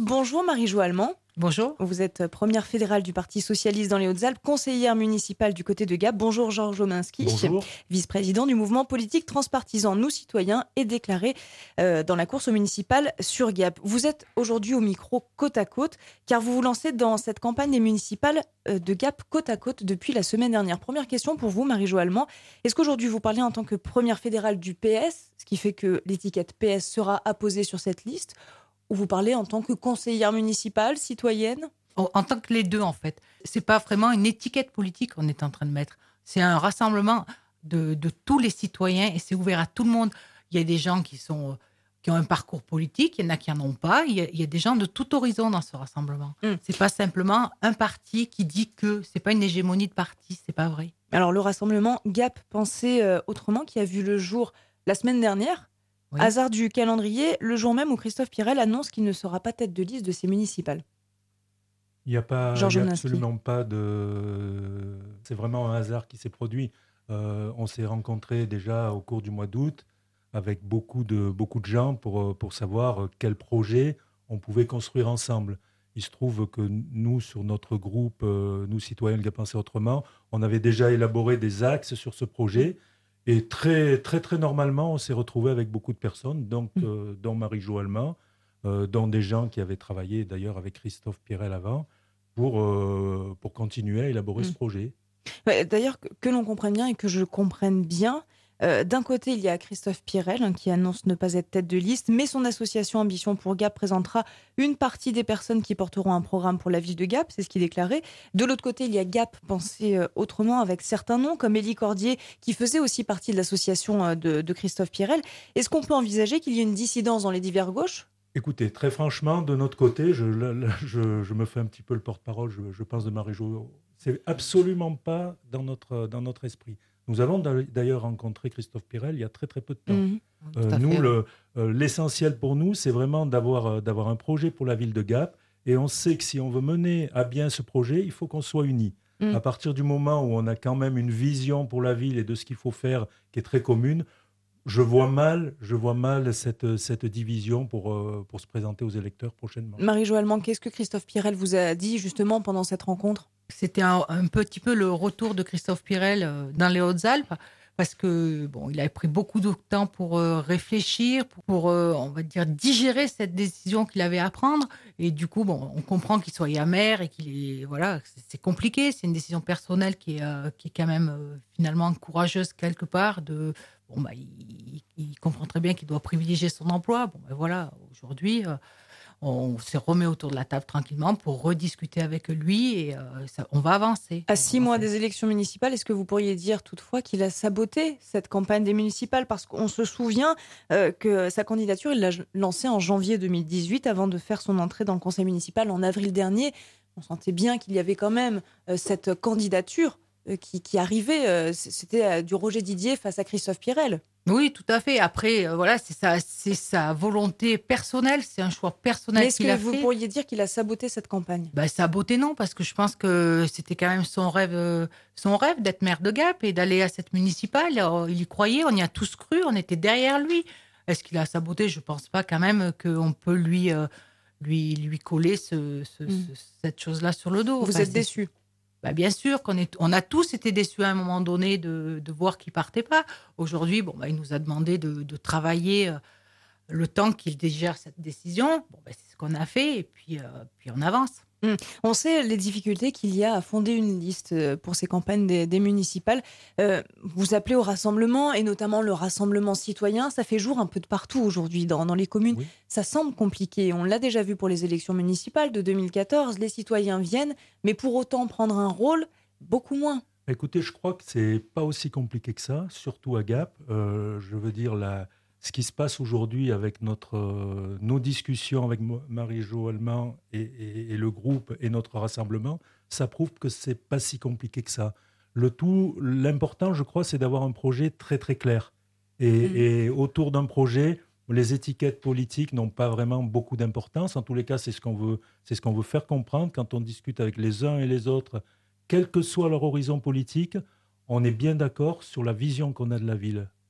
Bonjour Marie-Jo Allemand. Bonjour. Vous êtes première fédérale du Parti socialiste dans les Hautes-Alpes, conseillère municipale du côté de Gap. Bonjour Georges Ominski, Bonjour. vice-président du mouvement politique transpartisan Nous Citoyens et déclaré dans la course au municipal sur Gap. Vous êtes aujourd'hui au micro côte à côte car vous vous lancez dans cette campagne des municipales de Gap côte à côte depuis la semaine dernière. Première question pour vous Marie-Jo Allemand. Est-ce qu'aujourd'hui vous parlez en tant que première fédérale du PS, ce qui fait que l'étiquette PS sera apposée sur cette liste, ou vous parlez en tant que conseillère municipale, citoyenne ? En tant que les deux, en fait. C'est pas vraiment une étiquette politique qu'on est en train de mettre. C'est un rassemblement de tous les citoyens et c'est ouvert à tout le monde. Il y a des gens qui ont un parcours politique, il y en a qui n'en ont pas. Il y a des gens de tout horizon dans ce rassemblement. C'est pas simplement un parti qui dit que. C'est pas une hégémonie de parti, c'est pas vrai. Alors le rassemblement Gap Penser Autrement qui a vu le jour la semaine dernière. Oui. Hasard du calendrier, le jour même où Christophe Pirel annonce qu'il ne sera pas tête de liste de ces municipales. Il n'y a absolument pas de... C'est vraiment un hasard qui s'est produit. On s'est rencontrés déjà au cours du mois d'août avec beaucoup de gens pour savoir quel projet on pouvait construire ensemble. Il se trouve que nous, sur notre groupe, nous citoyens de Gap Penser Autrement, on avait déjà élaboré des axes sur ce projet. Et très normalement, on s'est retrouvé avec beaucoup de personnes, donc, dont Marie-Jo Allemand, dont des gens qui avaient travaillé d'ailleurs avec Christophe Pirel avant, pour continuer à élaborer ce projet. D'ailleurs, que l'on comprenne bien et que je comprenne bien, d'un côté, il y a Christophe Pirel qui annonce ne pas être tête de liste, mais son association Ambition pour Gap présentera une partie des personnes qui porteront un programme pour la ville de Gap, c'est ce qu'il déclarait. De l'autre côté, il y a Gap Penser Autrement avec certains noms, comme Élie Cordier, qui faisait aussi partie de l'association de Christophe Pirel. Est-ce qu'on peut envisager qu'il y ait une dissidence dans les divers gauches ? Écoutez, très franchement, de notre côté, je me fais un petit peu le porte-parole, je pense de Marie-Jo, c'est absolument pas dans notre esprit. Nous avons d'ailleurs rencontré Christophe Pirel il y a très peu de temps. Nous, l'essentiel pour nous, c'est vraiment d'avoir un projet pour la ville de Gap. Et on sait que si on veut mener à bien ce projet, il faut qu'on soit unis. À partir du moment où on a quand même une vision pour la ville et de ce qu'il faut faire qui est très commune, je vois mal cette division pour se présenter aux électeurs prochainement. Marie-Jo Allemand, qu'est-ce que Christophe Pirel vous a dit justement pendant cette rencontre ? C'était un petit peu le retour de Christophe Pirel dans les Hautes-Alpes, parce que il avait pris beaucoup de temps pour réfléchir, pour on va dire digérer cette décision qu'il avait à prendre. Et du coup, on comprend qu'il soit amer et c'est compliqué. C'est une décision personnelle qui est quand même finalement courageuse quelque part. Il comprend très bien qu'il doit privilégier son emploi. Aujourd'hui. On se remet autour de la table tranquillement pour rediscuter avec lui et on va avancer. À 6 mois des élections municipales, est-ce que vous pourriez dire toutefois qu'il a saboté cette campagne des municipales ? Parce qu'on se souvient que sa candidature, il l'a lancée en janvier 2018 avant de faire son entrée dans le conseil municipal en avril dernier. On sentait bien qu'il y avait quand même cette candidature qui arrivait. C'était du Roger Didier face à Christophe Pirel. Oui, tout à fait. Après, c'est sa volonté personnelle, c'est un choix personnel qu'il a fait. Est-ce que vous pourriez dire qu'il a saboté cette campagne ? Saboté, non, parce que je pense que c'était quand même son rêve d'être maire de Gap et d'aller à cette municipale. Il y croyait, on y a tous cru, on était derrière lui. Est-ce qu'il a saboté ? Je ne pense pas quand même qu'on peut lui coller cette chose-là sur le dos. Vous êtes déçu ? Bien sûr on a tous été déçus à un moment donné de voir qu'il partait pas. Aujourd'hui, il nous a demandé de travailler le temps qu'il digère cette décision. C'est ce qu'on a fait et puis on avance. On sait les difficultés qu'il y a à fonder une liste pour ces campagnes des municipales. Vous appelez au rassemblement et notamment le rassemblement citoyen. Ça fait jour un peu de partout aujourd'hui dans les communes. Oui. Ça semble compliqué. On l'a déjà vu pour les élections municipales de 2014. Les citoyens viennent, mais pour autant prendre un rôle, beaucoup moins. Écoutez, je crois que c'est pas aussi compliqué que ça, surtout à Gap. Je veux dire, ce qui se passe aujourd'hui avec nos discussions avec Marie-Jo Allemand et le groupe et notre rassemblement, ça prouve que c'est pas si compliqué que ça. L'important, je crois, c'est d'avoir un projet très très clair. Et autour d'un projet, les étiquettes politiques n'ont pas vraiment beaucoup d'importance. En tous les cas, c'est ce qu'on veut faire comprendre quand on discute avec les uns et les autres, quel que soit leur horizon politique. On est bien d'accord sur la vision qu'on a de la ville.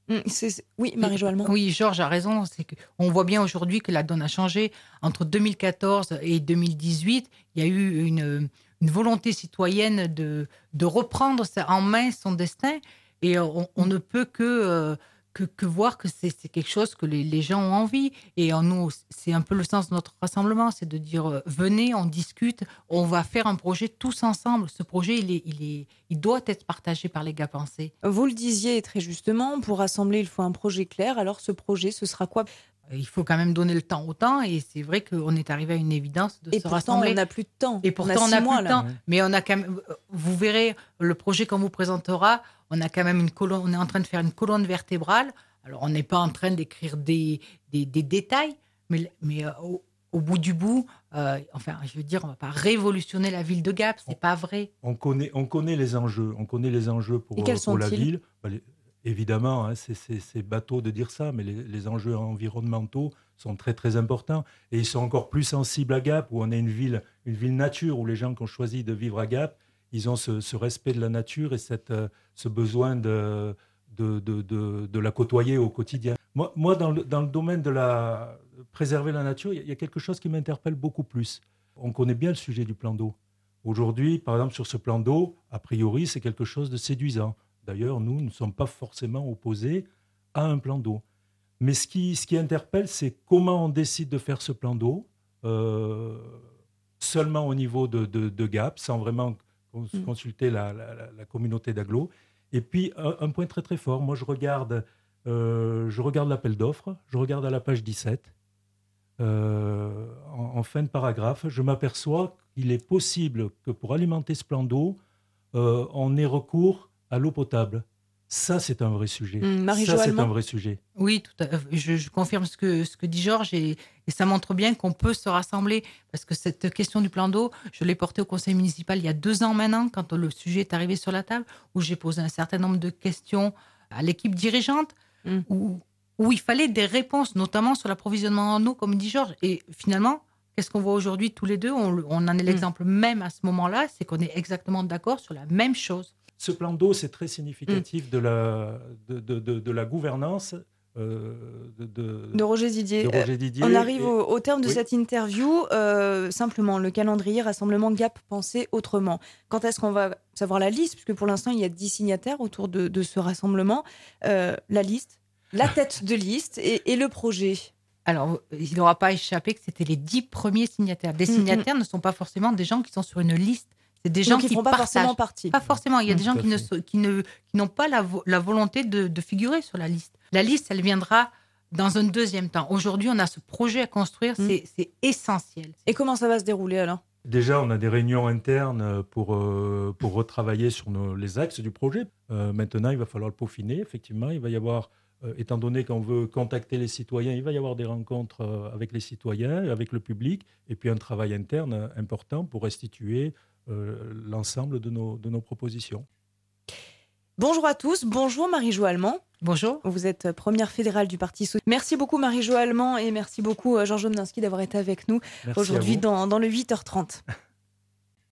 Oui, Marie-Jo Allemand. Oui, Georges a raison. On voit bien aujourd'hui que la donne a changé. Entre 2014 et 2018, il y a eu une volonté citoyenne de reprendre en main son destin. Et on ne peut que voir que c'est quelque chose que les gens ont envie. Et en nous, c'est un peu le sens de notre rassemblement, c'est de dire venez, on discute, on va faire un projet tous ensemble. Ce projet, il doit être partagé par les Gapensais. Vous le disiez très justement, pour rassembler, il faut un projet clair. Alors ce projet, ce sera quoi ? Il faut quand même donner le temps au temps, et c'est vrai qu'on est arrivé à une évidence de se rassembler. Et pourtant, on n'a plus de temps. Et pourtant, on n'a plus de temps. Mais on a quand même, vous verrez, le projet qu'on vous présentera, on a quand même on est en train de faire une colonne vertébrale. Alors, on n'est pas en train d'écrire des détails, mais au bout du bout, je veux dire, on ne va pas révolutionner la ville de Gap, c'est pas vrai. On connaît les enjeux. On connaît les enjeux pour la ville. Évidemment, c'est bateau de dire ça, mais les enjeux environnementaux sont très très importants, et ils sont encore plus sensibles à Gap, où on est une ville nature, où les gens qui ont choisi de vivre à Gap, ils ont ce respect de la nature et ce besoin de la côtoyer au quotidien. Moi dans le domaine de préserver la nature, il y a quelque chose qui m'interpelle beaucoup plus. On connaît bien le sujet du plan d'eau. Aujourd'hui, par exemple, sur ce plan d'eau, a priori, c'est quelque chose de séduisant. D'ailleurs, nous ne sommes pas forcément opposés à un plan d'eau. Mais ce qui interpelle, c'est comment on décide de faire ce plan d'eau, seulement au niveau de Gap, sans vraiment consulter la communauté d'agglo. Et puis, un point très très fort, moi je regarde l'appel d'offres, je regarde à la page 17, en fin de paragraphe, je m'aperçois qu'il est possible que pour alimenter ce plan d'eau, on ait recours à l'eau potable. Ça, c'est un vrai sujet. Marie-Jo c'est Allemand. un vrai sujet. Oui, tout à fait. Je confirme ce que dit Georges, et ça montre bien qu'on peut se rassembler, parce que cette question du plan d'eau, je l'ai portée au conseil municipal il y a 2 ans maintenant, quand le sujet est arrivé sur la table, où j'ai posé un certain nombre de questions à l'équipe dirigeante, où il fallait des réponses, notamment sur l'approvisionnement en eau, comme dit Georges. Et finalement, qu'est-ce qu'on voit aujourd'hui tous les deux ? On en est l'exemple même à ce moment-là, c'est qu'on est exactement d'accord sur la même chose. Ce plan d'eau, c'est très significatif de la gouvernance de Roger Didier. On arrive au terme de cette interview. Simplement, le calendrier Rassemblement Gap Pensée Autrement. Quand est-ce qu'on va savoir la liste ? Puisque pour l'instant, il y a 10 signataires autour de ce rassemblement. La liste, la tête de liste et le projet. Alors, il n'aura pas échappé que c'était les 10 premiers signataires. Des signataires ne sont pas forcément des gens qui sont sur une liste. C'est des gens qui ne font pas forcément partie. Pas forcément. Il y a des gens qui n'ont pas la volonté de figurer sur la liste. La liste, elle viendra dans un deuxième temps. Aujourd'hui, on a ce projet à construire. C'est essentiel. Et comment ça va se dérouler alors ? Déjà, on a des réunions internes pour retravailler sur les axes du projet. Maintenant, il va falloir le peaufiner. Effectivement, il va y avoir, étant donné qu'on veut contacter les citoyens, il va y avoir des rencontres avec les citoyens, avec le public, et puis un travail interne important pour restituer l'ensemble de nos propositions. Bonjour à tous, bonjour Marie-Jo Allemand. Bonjour. Vous êtes première fédérale du Parti Socialiste. Merci beaucoup Marie-Jo Allemand et merci beaucoup Georges Omninski d'avoir été avec nous aujourd'hui dans le 8h30.